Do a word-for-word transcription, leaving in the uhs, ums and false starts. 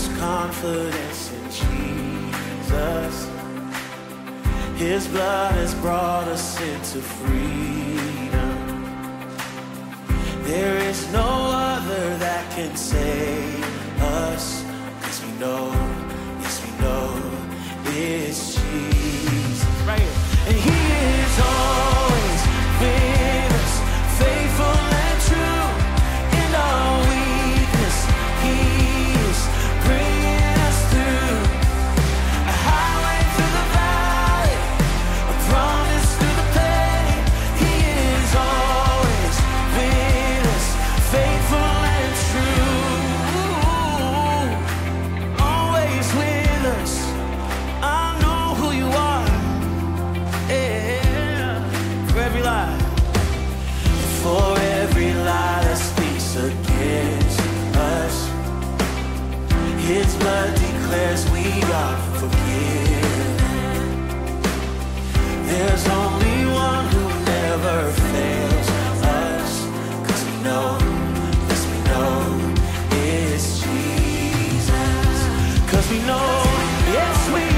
Confidence in Jesus. His blood has brought us into freedom. There is no other that can save us, 'cause we know, yes we know, it's Jesus. Right here. And he is always with us, faithful and true in our weakness. He is bringing us through a highway through the valley, a promise through the pain. He is always with us, faithful and true, always with us. I know who you are, yeah, for every lie, for every lie that speaks against us. His blood declares we are forgiven. There's only one who never fails us, 'cause we know, yes we know, it's Jesus. 'Cause we know, yes we